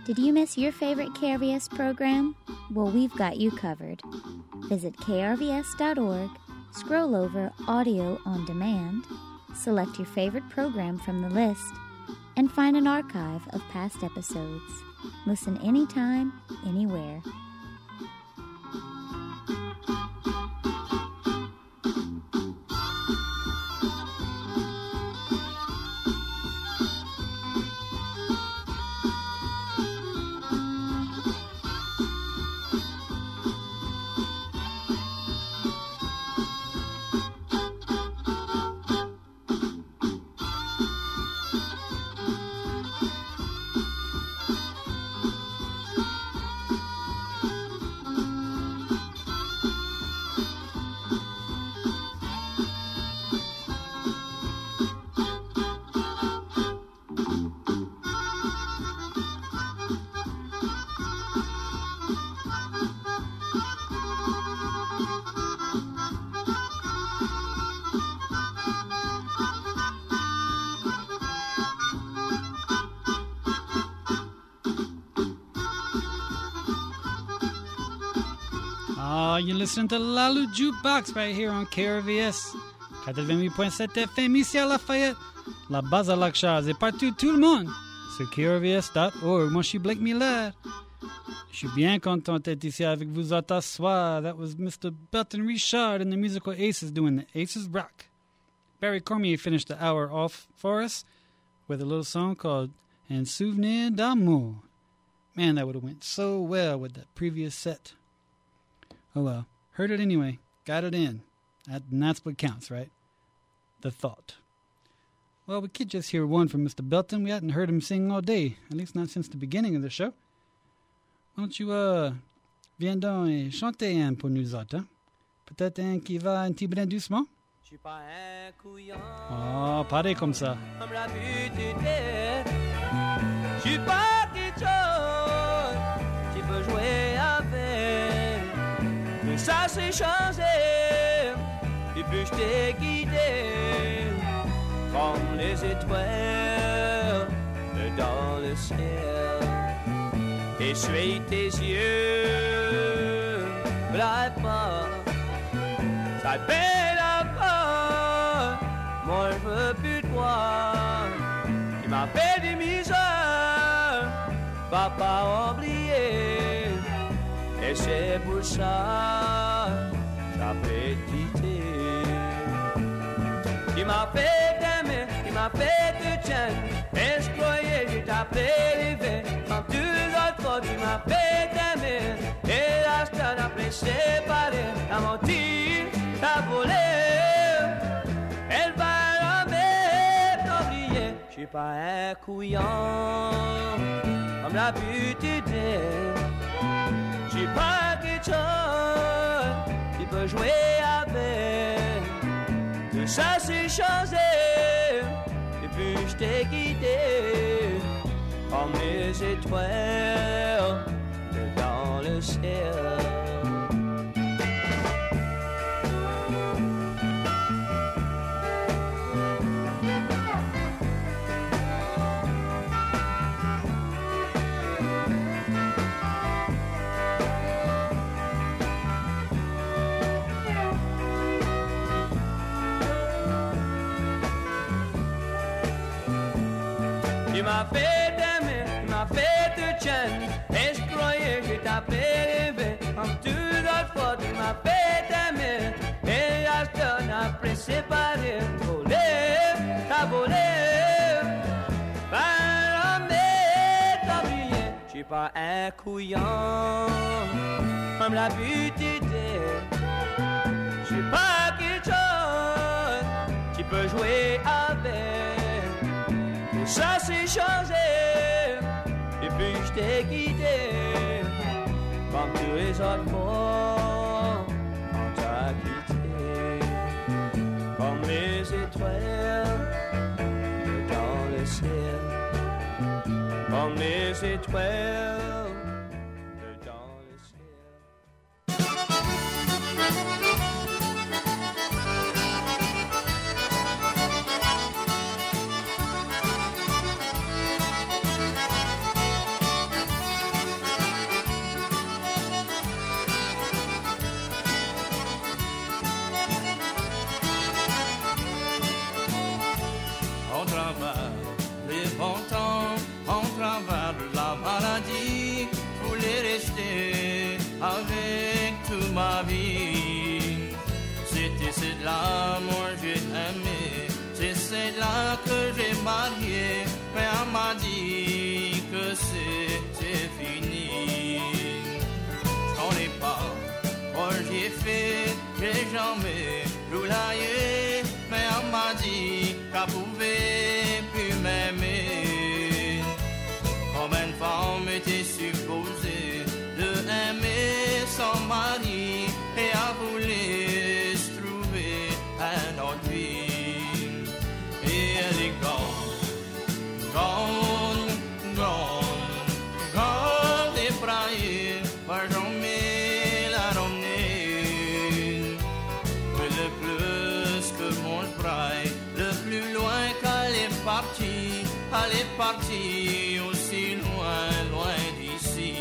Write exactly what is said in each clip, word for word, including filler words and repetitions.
Did you miss your favorite K R V S program? Well, we've got you covered. Visit K R V S dot org, scroll over Audio on Demand, select your favorite program from the list, and find an archive of past episodes. Listen anytime, anywhere. Oh, you're listening to Lalu Jukebox right here on K R V S quatre-vingt-huit point sept F M ici à Lafayette, la base à Lac-Charles et partout tout le monde sur K R V S dot org. Moi, je suis Blake Miller. Je suis bien content d'être ici avec vous autres ce soir. That was Mister Belton Richard and the Musical Aces doing the Aces Rock. Barry Cormier finished the hour off for us with a little song called Un Souvenir d'Amour. Man, that would have went so well with that previous set. Oh well, heard it anyway, got it in. That, and that's what counts, right? The thought. Well, we could just hear one from Mister Belton. We hadn't heard him sing all day, at least not since the beginning of the show. Why don't you, uh, viens donc et chanter un pour nous autres, hein? Peut-être un qui va un petit brin doucement? Je suis pas un couillon. Oh, parlez comme ça. Comme l'habitude est. Je suis pas quelque chose. Tu peux jouer avec. Mais ça s'est changé. Et puis je t'ai guidé. Comme les étoiles dans le ciel. Et suis tes yeux. Blague pas. Ça te fait la peur. Moi je veux plus de toi. Tu m'as fait des misères. Va pas oublier. Et c'est pour ça j'avais quitté. Tu m'as fait t'aimer. Tu m'as fait te tienne. Et je croyais que je t'appelais l'hiver. Quand tu l'autres fois tu m'as fait t'aimer. Et là je t'en appelé séparé. T'as menti, t'as volé. Elle va jamais t'oublier. Je suis pas un couillon comme l'habitude est. Je suis pas quelque chose qui peut jouer avec. Tout ça s'est changé. Et puis je t'ai quitté comme les étoiles dans le ciel. Tu m'as fait t'aimer, tu m'as fait te tienne. Et je croyais que je t'appelais rêver. Comme toutes les fois tu m'as fait t'aimer. Et à ce temps après séparé. Volé, t'as volé. Par mais t'as brillé. Je suis pas un couillon comme l'habitude est. Je suis pas quelque chose qui peut jouer avec. Ça s'est changé. Et puis je t'ai quitté. Comme tous les autres fois on t'a quitté. Comme les étoiles dans le ciel. Comme les étoiles dans le ciel. travers la maladie, je voulais rester avec toute ma vie. C'était celle-là, moi j'ai aimé, c'est celle-là que j'ai mariée, mais elle m'a dit que c'était fini. J'en ai pas, moi j'ai fait, j'ai jamais roulaillé, mais elle m'a dit qu'elle pouvait plus m'aimer. Comme une femme était supposée de aimer son mari, et elle voulait se trouver un autre vie. Et elle est grande, grande, grande, grande et braillée, par jamais la ramener. Mais le plus que mon braille, le plus loin qu'elle est partie, elle est partie aussi loin, loin d'ici.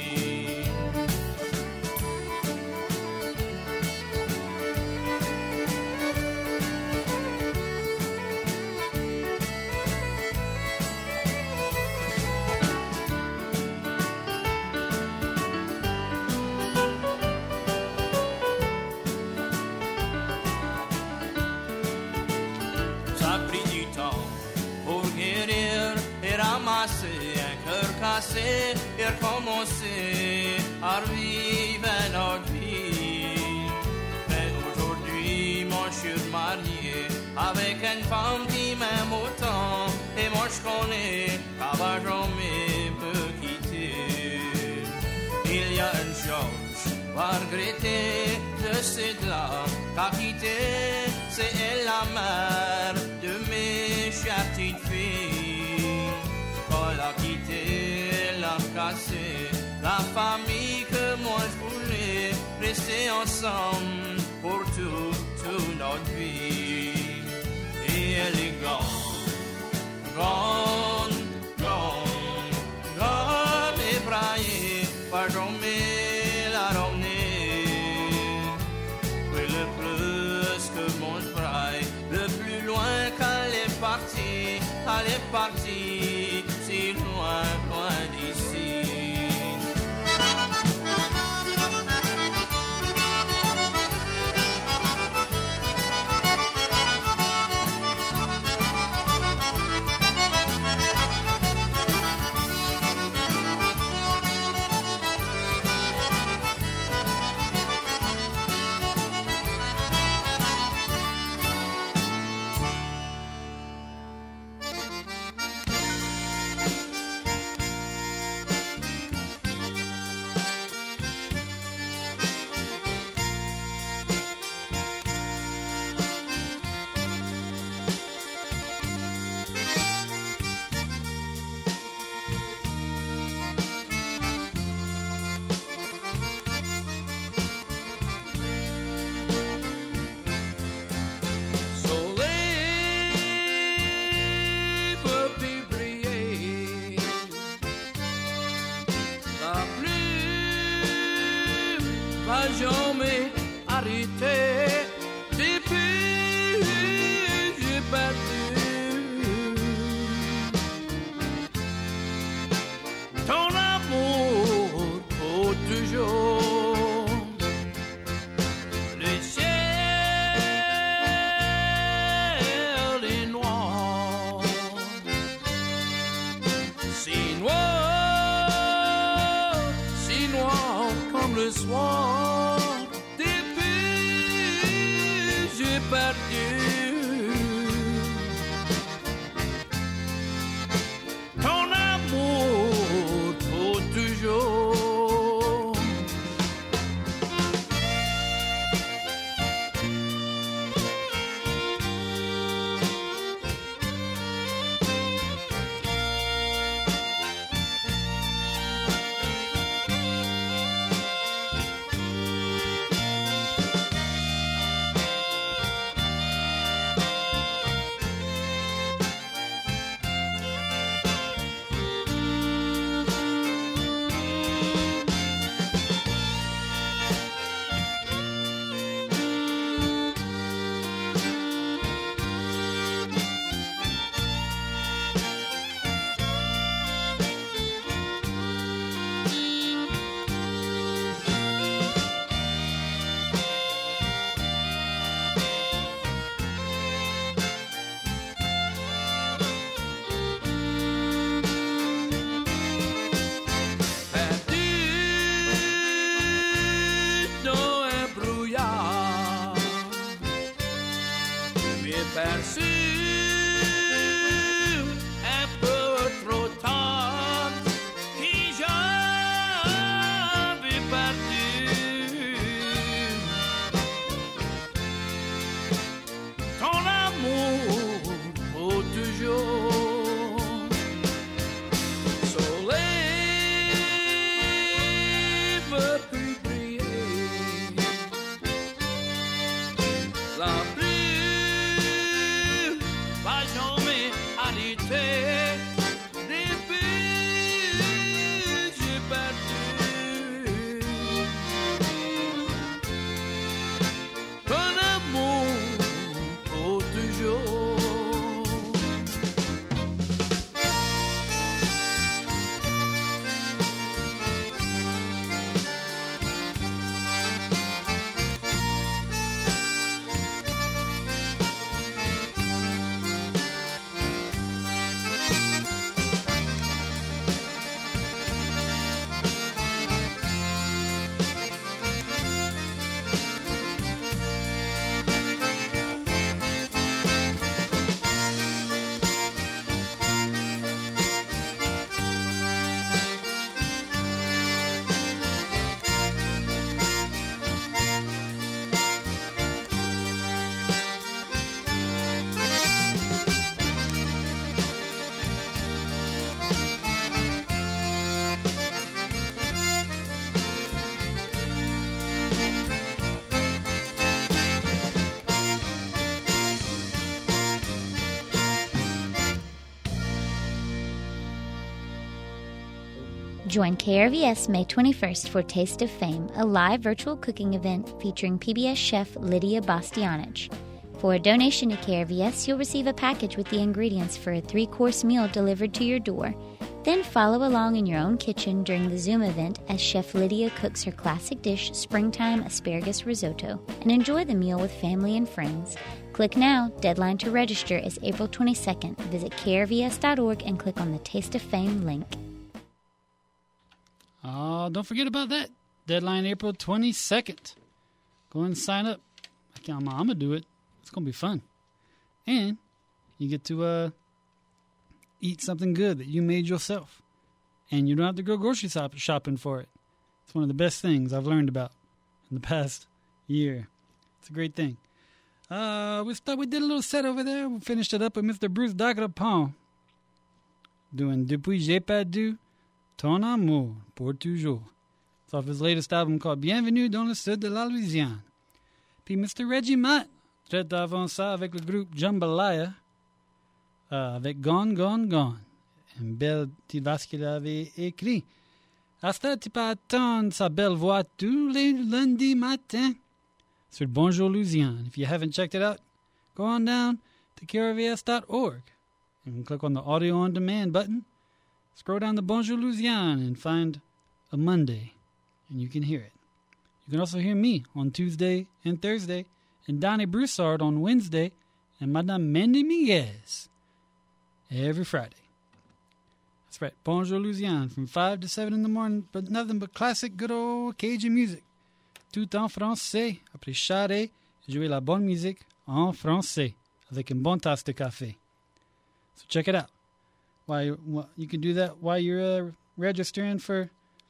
Ça a pris du temps pour guérir et ramasser un cœur cassé et recommencer à revivre notre vie. Mais aujourd'hui, moi je suis marié avec une femme qui m'aime autant, et moi je connais qu'elle va jamais me quitter. Il y a une chose à regretter de cette-là qu'a quitté, c'est elle la mère de mes chères petites filles. Quand elle a quitté, elle a cassé la famille que moi je voulais rester ensemble pour tout, toute notre vie. Et elle est grande, grande, grande, grande et braillée, par jamais la ramener. Oui, le plus que mon braille, le plus loin qu'elle est partie, elle est partie, si loin, loin d'ici. Jamais arrêté depuis j'ai perdu ton amour pour toujours. Le ciel est noir, si noir, si noir comme le soir. Perdu ton amour pour toujours. Join K R V S May twenty-first for Taste of Fame, a live virtual cooking event featuring P B S chef Lydia Bastianich. For a donation to K R V S, you'll receive a package with the ingredients for a three-course meal delivered to your door. Then follow along in your own kitchen during the Zoom event as Chef Lydia cooks her classic dish, Springtime Asparagus Risotto, and enjoy the meal with family and friends. Click now. Deadline to register is April twenty-second. Visit K R V S dot org and click on the Taste of Fame link. Oh, don't forget about that. Deadline April twenty-second. Go and sign up. I'm, I'm going to do it. It's going to be fun. And you get to uh, eat something good that you made yourself. And you don't have to go grocery shop- shopping for it. It's one of the best things I've learned about in the past year. It's a great thing. Uh, we start, we did a little set over there. We finished it up with Mister Bruce Dagrapon doing Depuis j'ai perdu ton amour pour toujours. It's off his latest album called Bienvenue dans le sud de la Louisiane. Puis Mister Reggie Matt traite avant ça avec le groupe Jambalaya euh, avec Gone, Gone, Gone. Une belle petite vase qu'il avait écrit. À ce tu peux attendre sa belle voix tous les lundis matins sur Bonjour Louisiane. If you haven't checked it out, go on down to K R V S dot org and click on the Audio On Demand button. Scroll down to Bonjour Louisiane and find a Monday, and you can hear it. You can also hear me on Tuesday and Thursday, and Donnie Broussard on Wednesday, and Madame Mandy Miguez every Friday. That's right, Bonjour Louisiane, from five to seven in the morning, but nothing but classic, good old Cajun music. Tout en français. Après charrer, jouer la bonne musique en français, avec une bonne tasse de café. So check it out. Why well, you can do that while you're uh, registering for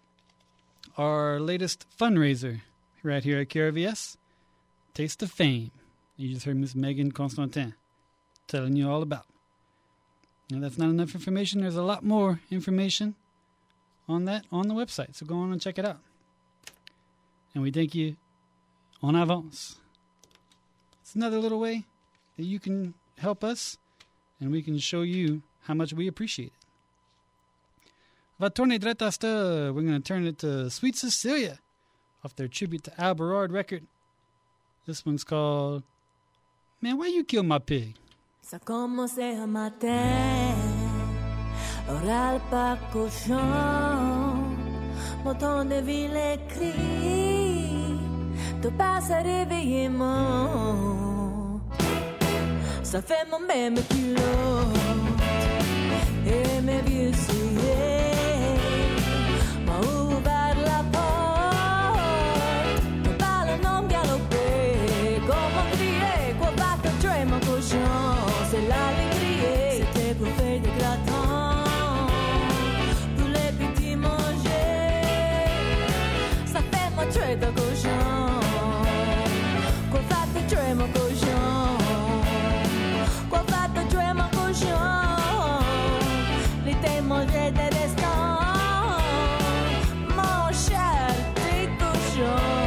our latest fundraiser right here at K R V S, Taste of Fame. You just heard Miss Megan Constantin telling you all about. Now that's not enough information. There's a lot more information on that on the website, so go on and check it out. And we thank you en avance. It's another little way that you can help us, and we can show you how much we appreciate it. Va tourner Dretasta. We're going to turn it to Sweet Cecilia off their tribute to Al Berard record. This one's called Man, Why You Kill My Pig? Ça commençait un matin, oral par cochon, montant de vilains cris, de pas se réveiller, mon. Ça fait mon même culot. Et mes vieux souliers m'ont ouvert la porte. Mon ballon galopé, comment crier, quoi battre, tuer mon cochon. C'est là les crier, c'était pour faire des gratins, pour les petits manger. Ça fait mon tuer de cochon, quoi battre, tuer mon cochon, quoi battre, tuer mon cochon. Manger des restants, mon cher petit cochon.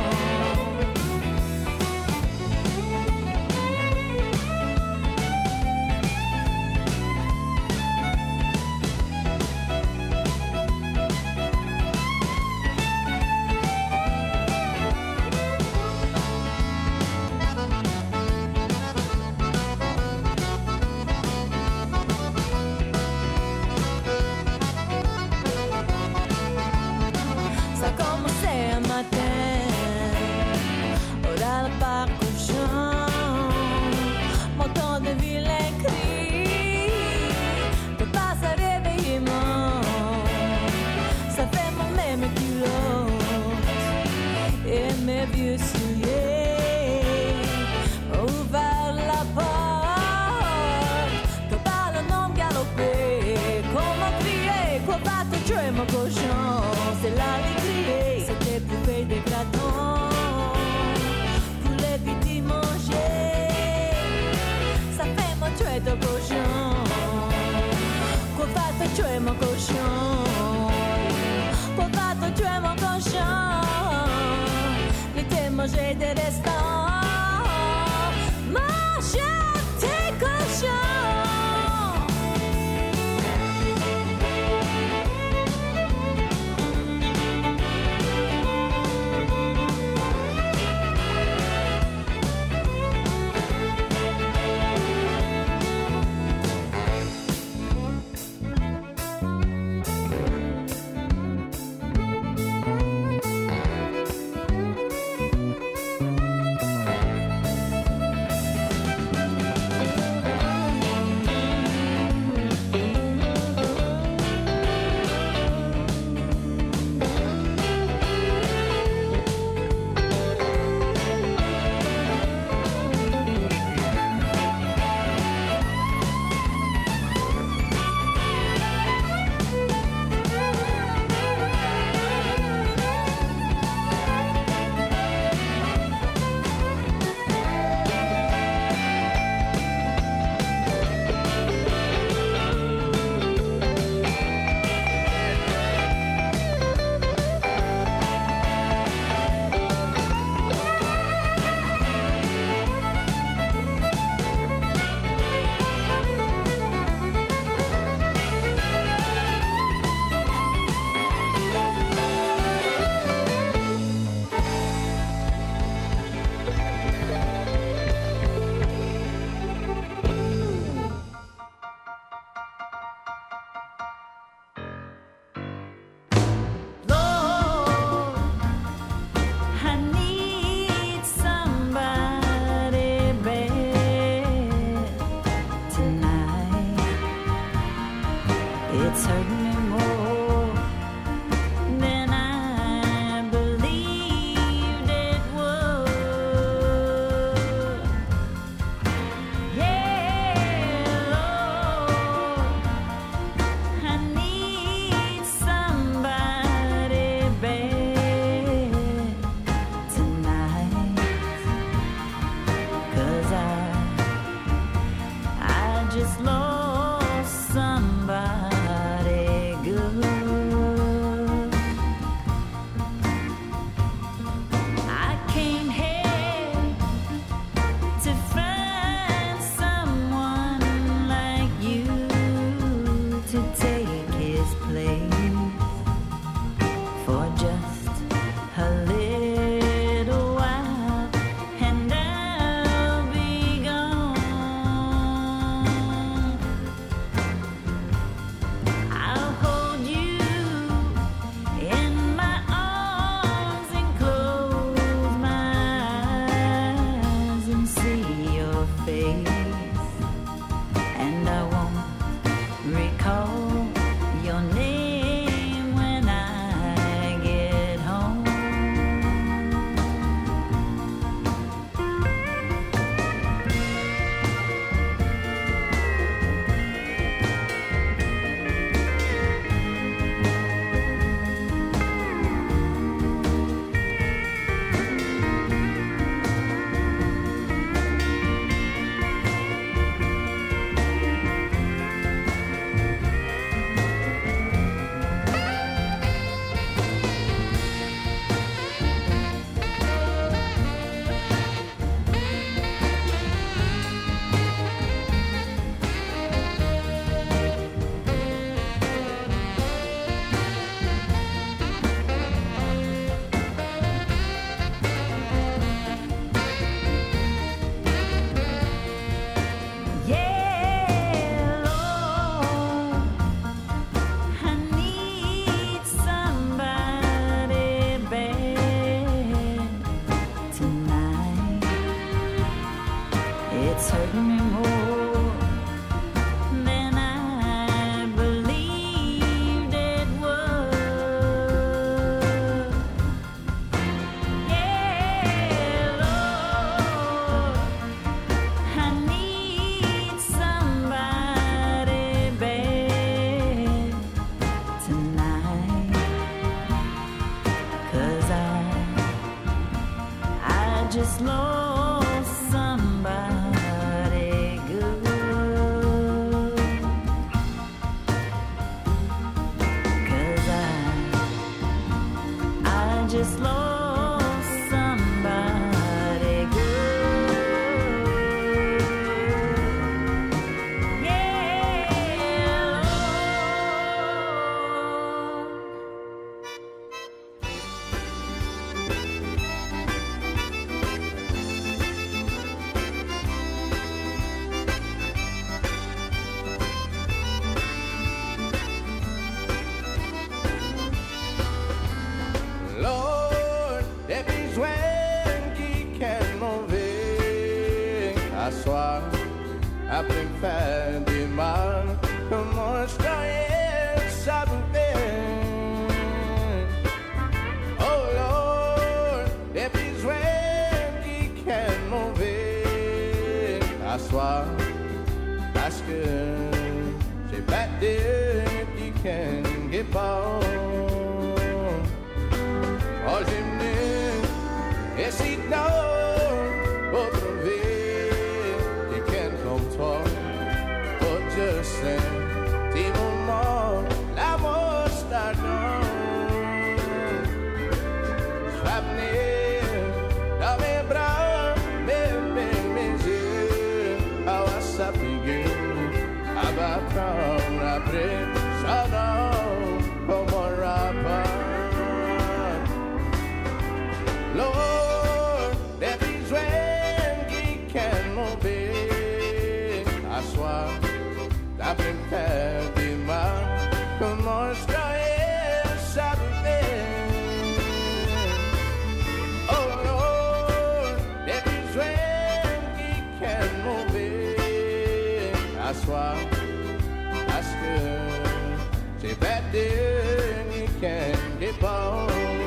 Vieux souliers ouvert la porte, que par le nom galopé, comment crier, quoi battre, tuer mon cochon. C'est là les crier, c'était pour faire des gratins, pour les petits manger. Ça fait mon tuer de cochon, quoi battre, tuer mon cochon, quoi battre, tuer mon cochon. Manger des restants, manger tes cochons. just lost somebody good. 'Cause I, I just lost somebody good. Yeah, Lord. Lord, des besoins qui can mauvais à soi, après me faire du mal, comment je t'aurais savoué. Oh Lord, des besoins qui can mauvais à soi, parce que j'ai pas de qui can get bon. Oh, j'ai venu, et si non, pour trouver quelqu'un comme toi, pour juste un petit moment, l'amour stagnant. Je vais venir dans mes bras, mes, mes, mes yeux, à sa figure, à va prendre après, ça non, comme un rapport. Lord, des besoins qui can mauvais à soi, d'après me faire du mal, comment je t'aurais savoué. Oh Lord, des besoins qui can mauvais à soi, parce que j'ai pas de ni can get bon.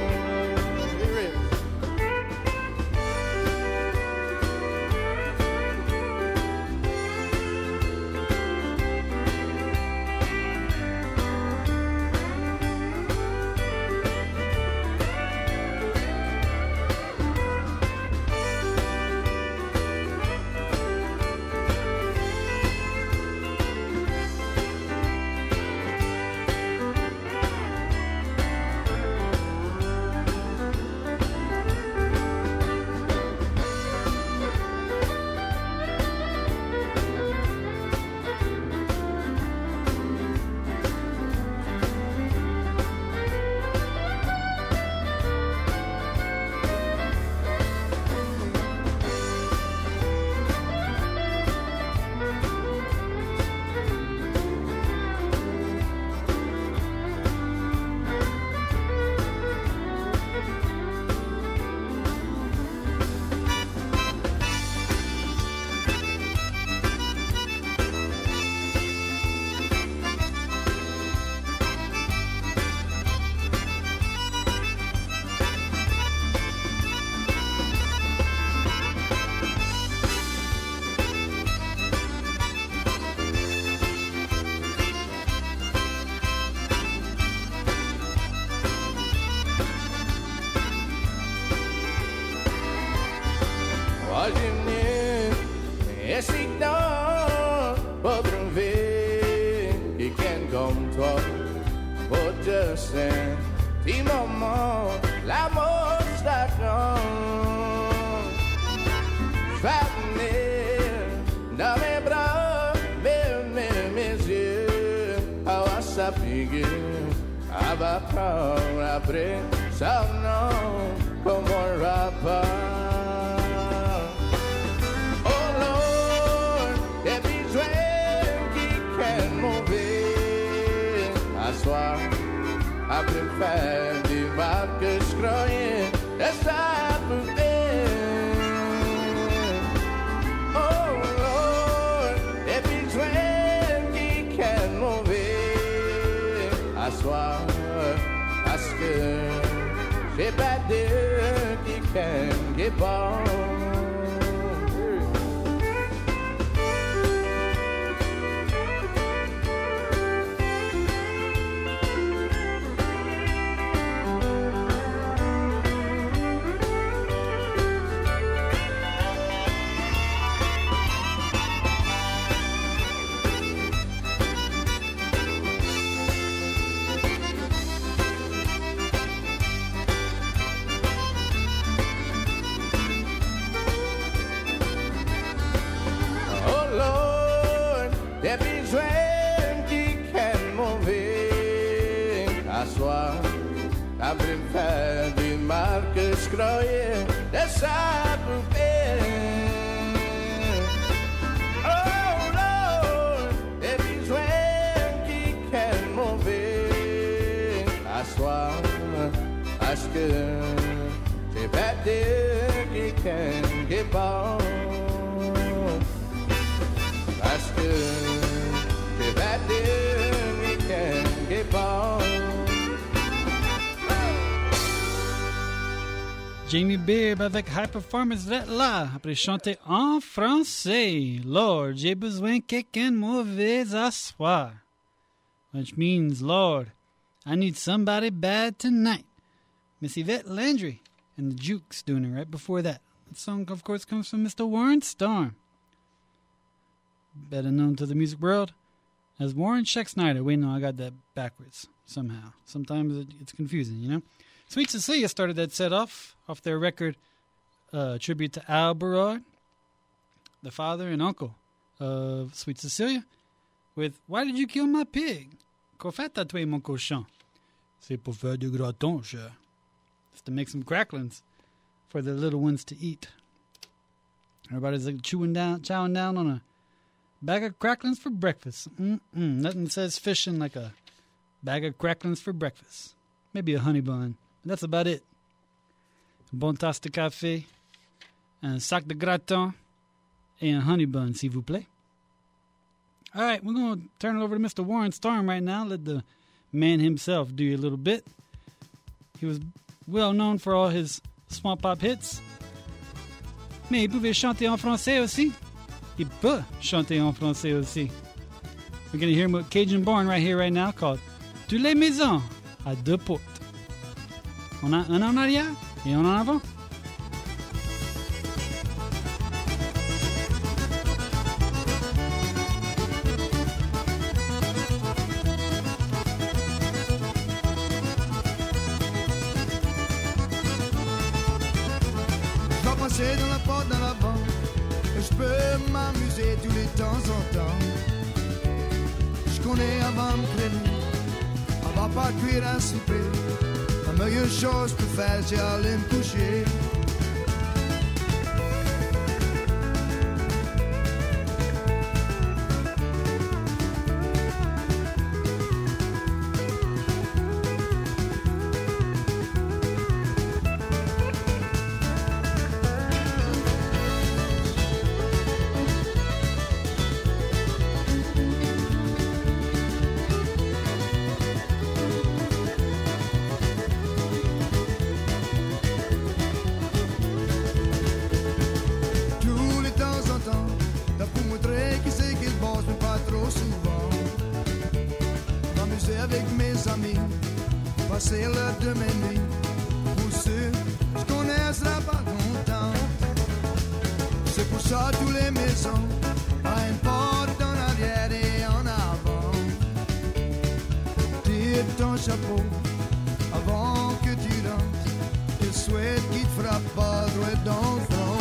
Et si non, pas trouver quelqu'un comme toi, pour juste un petit moment, l'amour stagnant. Je vais venir dans mes bras, mes, mes, mes yeux, à sa figure, à va prendre après, ça non, comme un rapport. Après me faire du mal que je croyais que ça pouvait. Oh Lord, des besoins qui can mauvais à soi, parce que j'ai pas de qui can get bon. après me faire des marques que je croyais de sa poupée. Oh Lord, des besoins qui qu'elle mauvais à soir, parce que j'ai pas de qui qu'elle qui bon, parce que j'ai pas de qui qu'elle qui bon. Jamie Beard avec High Performance d'être là, après chanter en français. Lord, j'ai besoin de quelqu'un de mauvais à soir. Which means, Lord, I need somebody bad tonight. Miss Yvette Landry and the Jukes doing it right before that. That song, of course, comes from Mister Warren Storm, better known to the music world as Warren Scheck-Snyder. Wait, no, I got that backwards somehow. Sometimes it, it's confusing, you know? Sweet Cecilia started that set off, off their record, uh, tribute to Al Berard, the father and uncle of Sweet Cecilia, with Why Did You Kill My Pig? Qu'as fait à toi, mon cochon? C'est pour faire du gratin, cher. It's to make some cracklings for the little ones to eat. Everybody's like chewing down, chowing down on a bag of cracklings for breakfast. Mm-mm. Nothing says fishing like a bag of cracklings for breakfast. Maybe a honey bun. That's about it. Un bon tasse de café, un sac de gratin, et un honey bun, s'il vous plaît. All right, we're going to turn it over to Mister Warren Storm right now. Let the man himself do you a little bit. He was well known for all his small pop hits. Mais il pouvait chanter en français aussi. Il peut chanter en français aussi. We're going to hear him with Cajun Born right here, right now, called Toutes les maisons à deux portes. On a un en arrière et un en avant. Je vais passer dans la porte d'en avant. Je peux m'amuser tous les temps en temps. Je connais avant de prévenir. On va pas cuire à souper. La meilleure chose pour faire, c'est aller me coucher. Passer l'heure de minuit. Pour ceux qui connaissent la pas content. C'est pour ça tous les maisons à une porte en arrière et en avant. Tire ton chapeau avant que tu rentres. Je souhaite qu'il te frappe pas droit dans le front.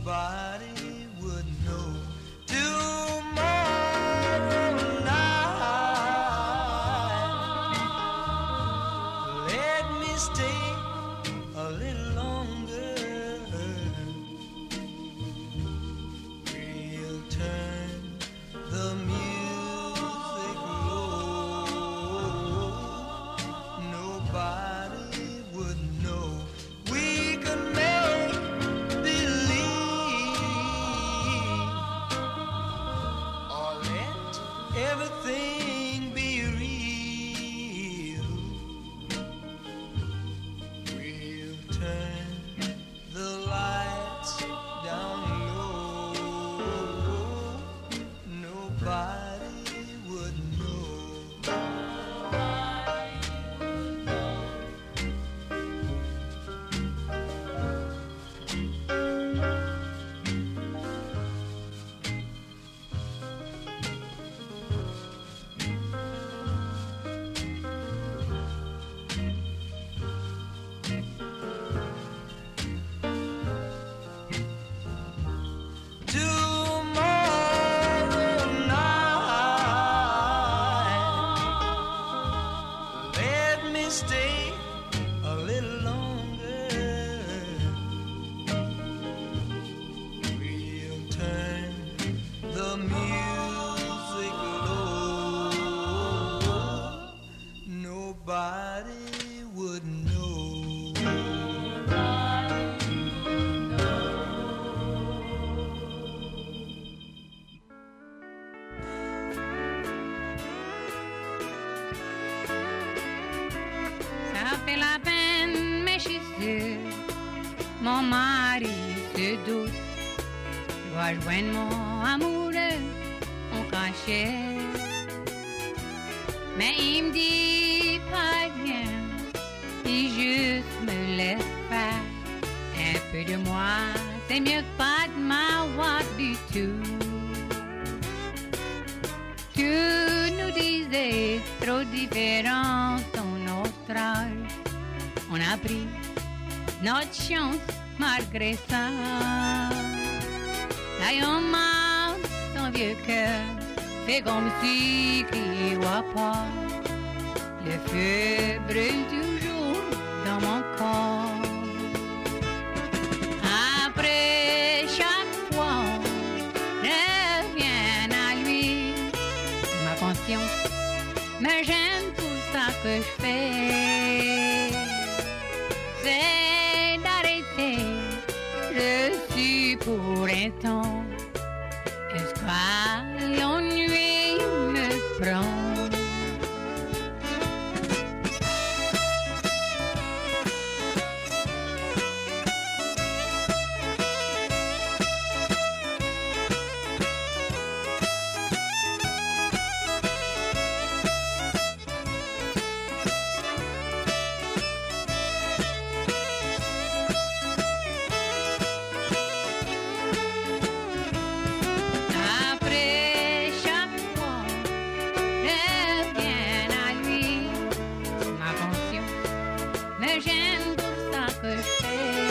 nobody would know. Tomorrow night, let me stay a little longer. We'll turn the music low. Nobody would know. We could make believe or let everything be real. We'll turn the lights down low. Nobody would know. Tomorrow night, let me stay a little longer. We'll turn the music low. Nobody would know. Ça fait la peine, mais je suis sûre, mon mari se doute. Je dois joindre mon amoureux en cachet. Mais il me dit pas rien, il juste me laisse faire. Un peu de moi, c'est mieux que pas de m'avoir du tout. Tout nous disait trop différents dans notre âge. On a pris notre chance malgré ça. Là, on m'a son vieux cœur fait comme si qu'il voit pas. Le feu brûle toujours dans mon corps. Après chaque fois, je reviens à lui. Ma conscience me gêne tout ça que je fais. C'est d'arrêter, je suis pour un temps. Est-ce que l'ennui me prend? Après chaque fois, je reviens à lui. Ma conscience me gêne pour ça que je fais.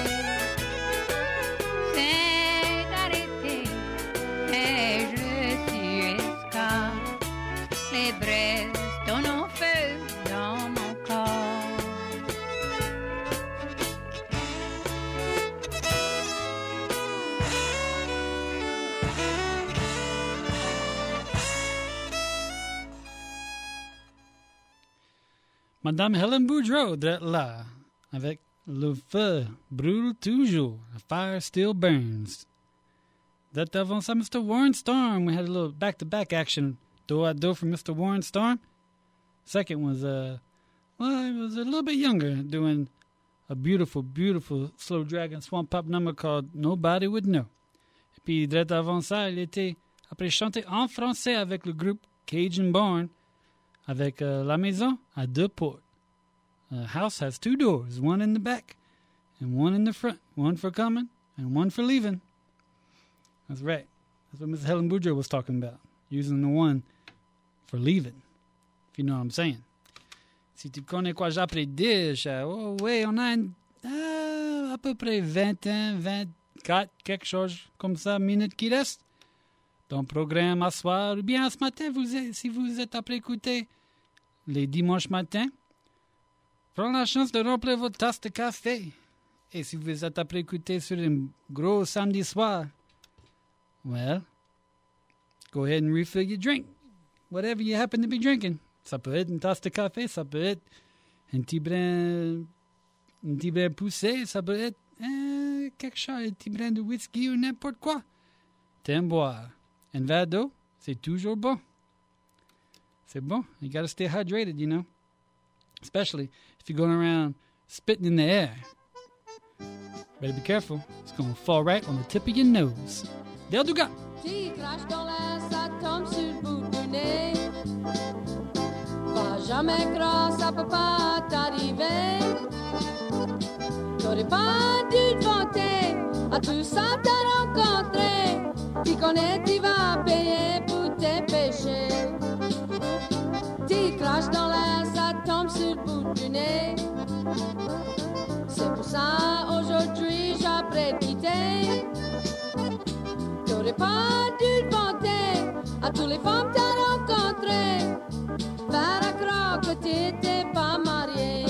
C'est d'arrêter et je suis esclave. Les braises donnent au feu dans mon corps. Madame Helen Boudreau d'être là, avec Le feu brûle toujours, the fire still burns. That avant ça, Mister Warren Storm, we had a little back-to-back action, do I do from Mister Warren Storm. Second was, uh, well, it was a little bit younger, doing a beautiful, beautiful Slow Dragon Swamp Pop number called Nobody Would Know. Et puis, direct avant ça, il était, après chanter en français avec le groupe Cajun Barn, avec uh, La Maison à deux portes. A house has two doors, one in the back and one in the front, one for coming and one for leaving. That's right. That's what Missus Helen Boudreau was talking about, using the one for leaving, if you know what I'm saying. Si tu connais quoi j'apprécie, oh oui, on a une, euh, à peu près vingt ans, vingt, quatre, quelque chose comme ça, minutes qui restent. Ton programme à soir, ou bien ce matin, vous êtes, si vous êtes après écouter les dimanches matins, prenez la chance de remplir votre tasse de café. Et si vous êtes après écouter sur un gros samedi soir, well, go ahead and refill your drink. Whatever you happen to be drinking. Ça peut être une tasse de café, ça peut être un petit brin, un petit brin poussé, ça peut être euh, quelque chose, un petit brin de whisky ou n'importe quoi. T'aimes boire. Un verre d'eau, c'est toujours bon. C'est bon. You gotta stay hydrated, you know. Especially if you're going around spitting in the air. Better be careful. It's going to fall right on the tip of your nose. Del Duga. Qui crache dans l'air, ça tombe sur le bout du nez. Va jamais croire, ça peut pas t'arriver. T'aurais pas dû te vanter à tout ça t'as rencontré. Qui connaît, tu vas payer pour tes péchés. Tu craches dans l'air, ça tombe sur le bout du nez. C'est pour ça, aujourd'hui, j'apprête quitter. T'aurais pas dû te vanter à tous les femmes t'as rencontrées. Faire à croire que t'étais pas marié.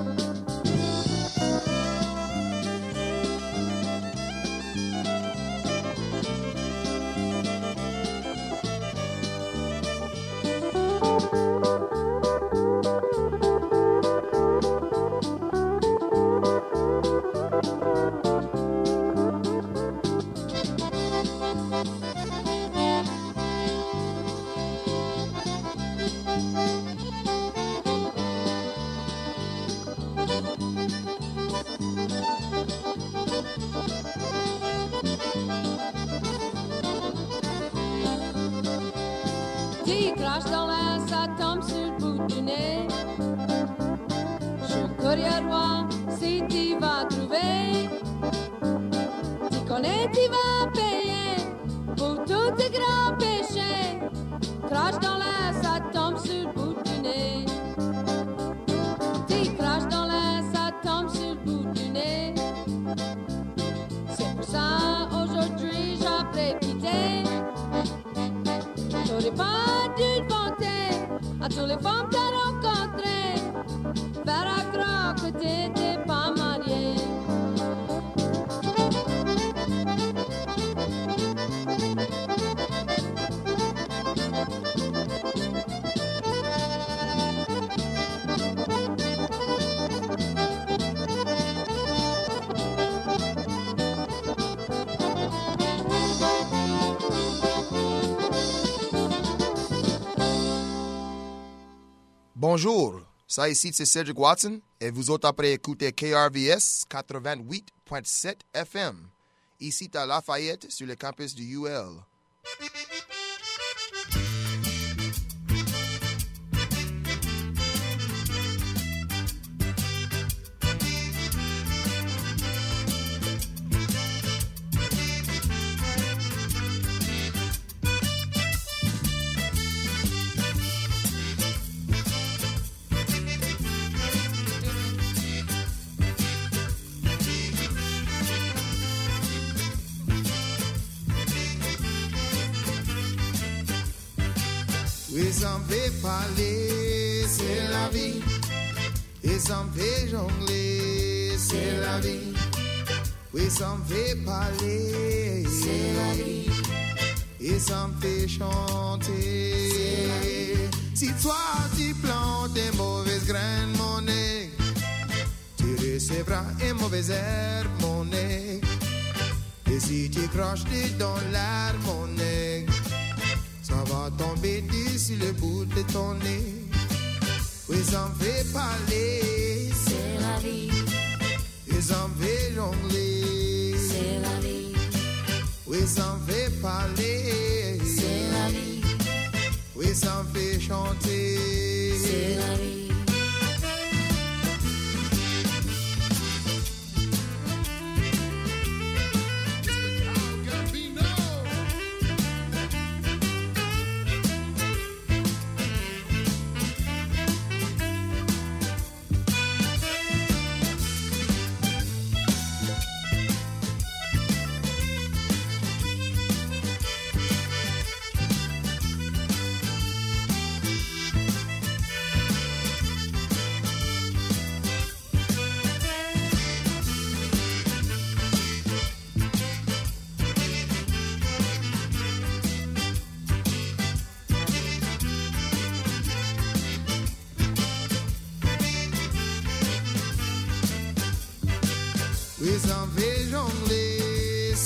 Tu craches dans l'air, ça tombe sur le bout du nez. Je courrier roi, si tu vas trouver. Tu connais, tu vas payer pour tous tes grands péchés. Crache dans l'air, ça tombe sur le bout du nez. Tu craches dans l'air, ça tombe sur le bout du nez. C'est pour ça, aujourd'hui, j'apprête quitter. T'aurais pas dû te vanter à tous les femmes t'as rencontrées. Faire à croire que t'étais pas marié. Bonjour, ça ici c'est Cedric Watson et vous autres après écouter K R V S quatre-vingt-huit point sept F M, ici à Lafayette sur le campus du U L. Oui, ça me fait parler, c'est la vie. Et ça me fait jongler, c'est la vie. Oui, ça me fait parler, c'est la vie. Et ça me fait chanter, c'est la vie. Si toi tu plantes des mauvaises graines, mon nez, tu recevras une mauvaise herbe, mon nez. Et si tu craches dans l'air, mon nez, ça va tomber d'ici le bout de ton nez. Oui, ça me fait parler, c'est la vie. Et ça me fait jongler, c'est la vie. Oui, ça me fait parler, c'est la vie. Oui, ça me fait chanter, c'est la vie.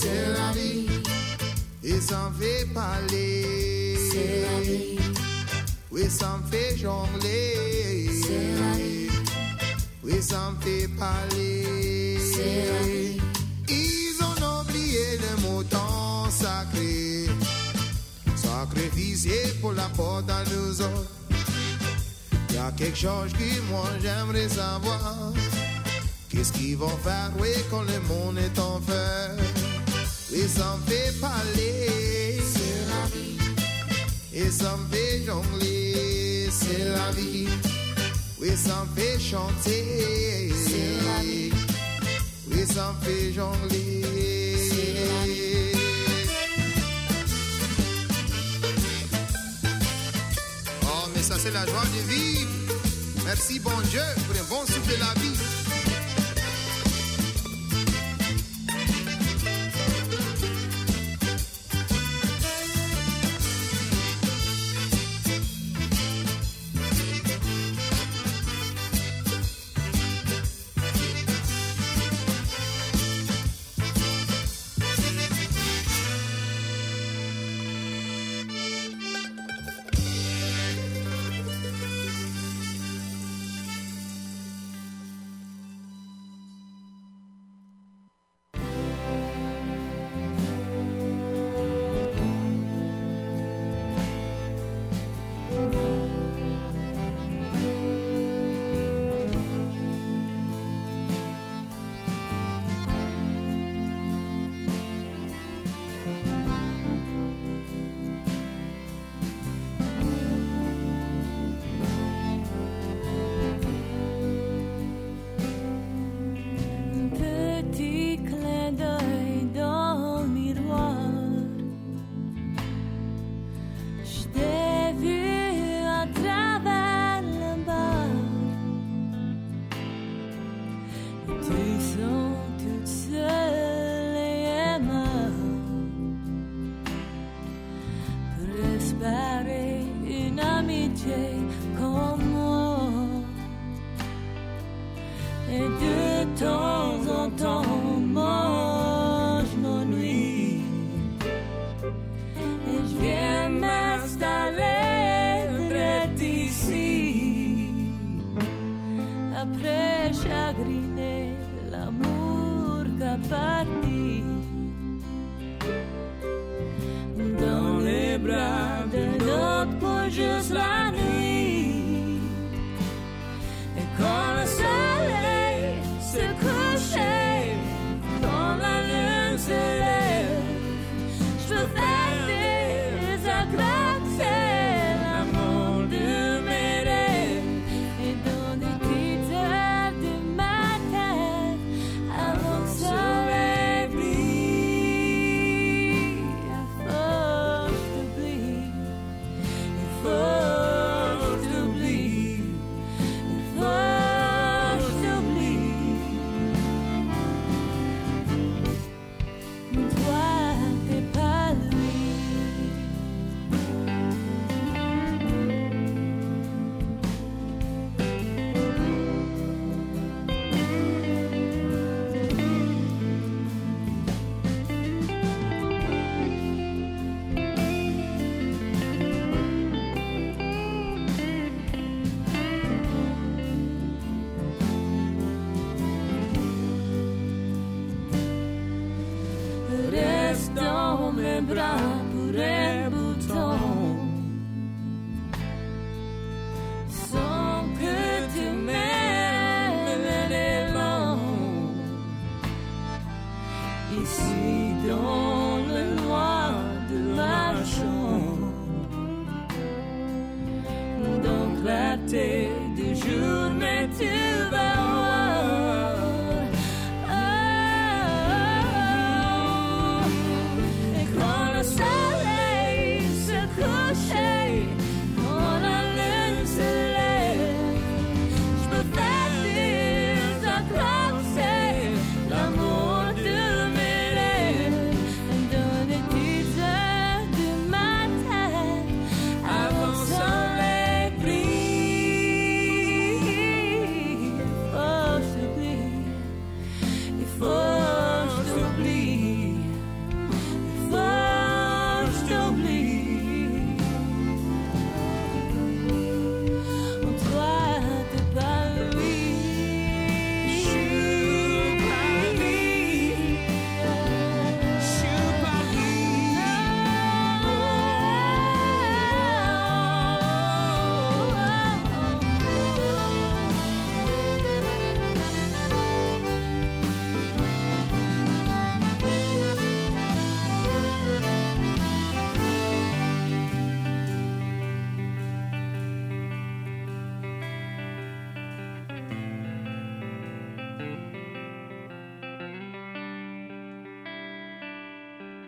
C'est la vie, et ça me fait parler. C'est la vie, oui, ça me fait jongler. C'est la vie, oui, ça me fait parler. C'est la vie. Ils ont oublié le mot temps sacré, sacrifié pour la porte à nous autres. Y a quelque chose que moi j'aimerais savoir. Qu'est-ce qu'ils vont faire, oui, quand le monde est en feu? Oui, ça me fait parler. C'est la vie. Et ça me fait jongler. C'est la vie. Oui, ça me fait chanter. C'est la vie. Oui, ça me fait jongler. C'est la vie. Oh, mais ça, c'est la joie de vivre. Merci, bon Dieu, pour un bon souffle de la vie.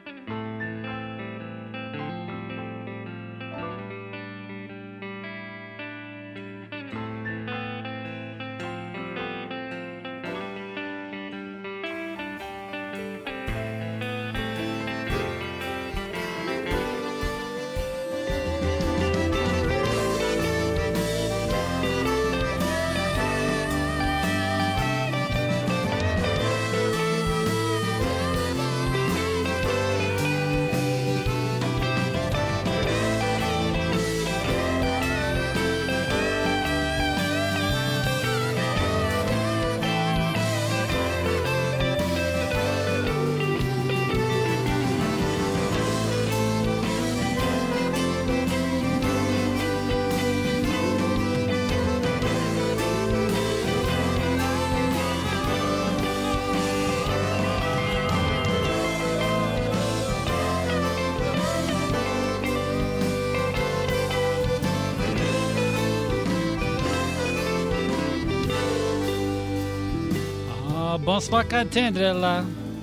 Bonsoir qu'atteindre là.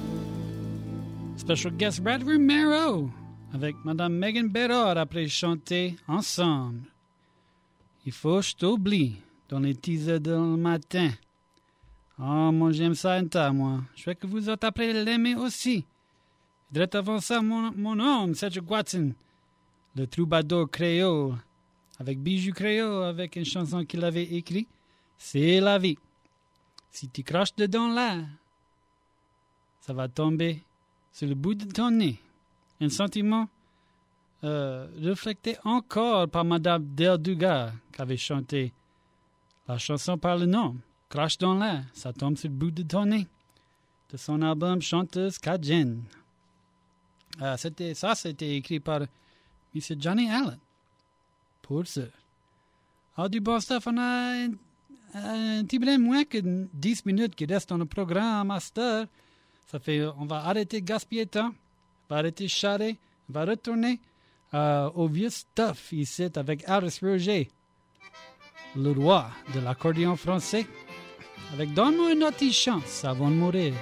Special guest Brad Romero avec Madame Megan Berard après chanter ensemble. Il faut que je t'oublie dans les teasers de le matin. Oh, moi j'aime ça un tas, moi. Je veux que vous autres après l'aimer aussi. Direct avant ça, mon, mon homme, Cedric Watson, le troubadour créole, avec Bijou créole, avec une chanson qu'il avait écrite, C'est la vie. Si tu craches dedans là, ça va tomber sur le bout de ton nez. Un sentiment euh, reflété encore par Madame Del Dugas, qui avait chanté la chanson par le nom. Crache dans l'air, ça tombe sur le bout de ton nez. De son album Chanteuse Cajun. Euh, c'était, ça, c'était écrit par M. Johnny Allen. Pour ça. Alors, du bon stuff, on a un, un petit peu moins que dix minutes qui restent dans le programme Master. Ça fait, on va arrêter de gaspiller temps, on va arrêter de charrer, on va retourner euh, au vieux stuff ici avec Alice Roger, le roi de l'accordéon français, avec Donne-moi une autre chance avant de mourir.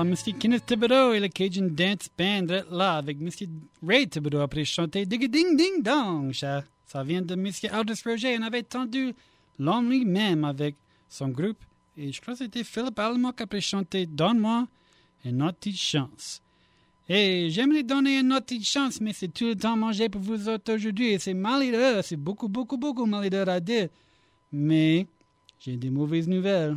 Monsieur Kenneth Thibodeau et le Cajun Dance Band être là avec Monsieur Ray Thibodeau après chanter Dig Ding Ding Dong. Ça, ça vient de Monsieur Aldous Roger. On avait entendu Lonely même avec son groupe. Et je crois que c'était Philippe Allemand qui après chanté Donne-moi une autre petite chance. Et j'aimerais donner une autre petite chance, mais c'est tout le temps mangé pour vous autres aujourd'hui. Et c'est malheureux, c'est beaucoup, beaucoup, beaucoup malheureux à dire. Mais j'ai des mauvaises nouvelles.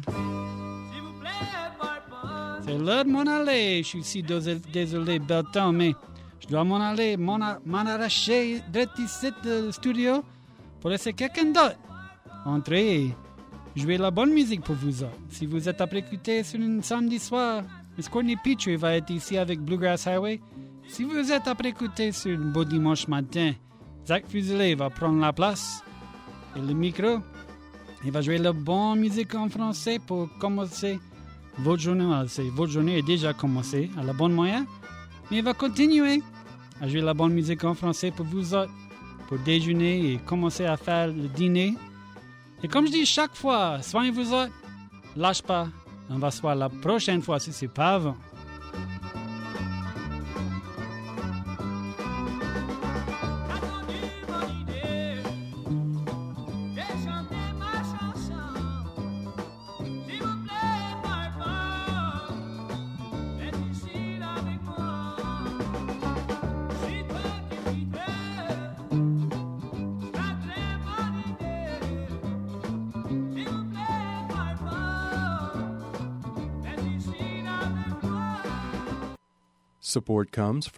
C'est l'heure de m'en aller. Je suis si désolé, Belton, mais je dois m'en aller, m'en, m'en arracher de ici du studio pour laisser quelqu'un d'autre entrer et jouer la bonne musique pour vous autres. Si vous êtes après écouter sur un samedi soir, Miss Courtney Petrie va être ici avec Bluegrass Highway. Si vous êtes après écouter sur un beau dimanche matin, Zach Fusilé va prendre la place et le micro. Il va jouer la bonne musique en français pour commencer votre journée. C'est, votre journée est déjà commencée à la bonne moyen, mais il va continuer à jouer la bonne musique en français pour vous autres, pour déjeuner et commencer à faire le dîner. Et comme je dis chaque fois, soignez vous autres, lâche pas. On va se voir la prochaine fois si c'est pas avant. Support comes from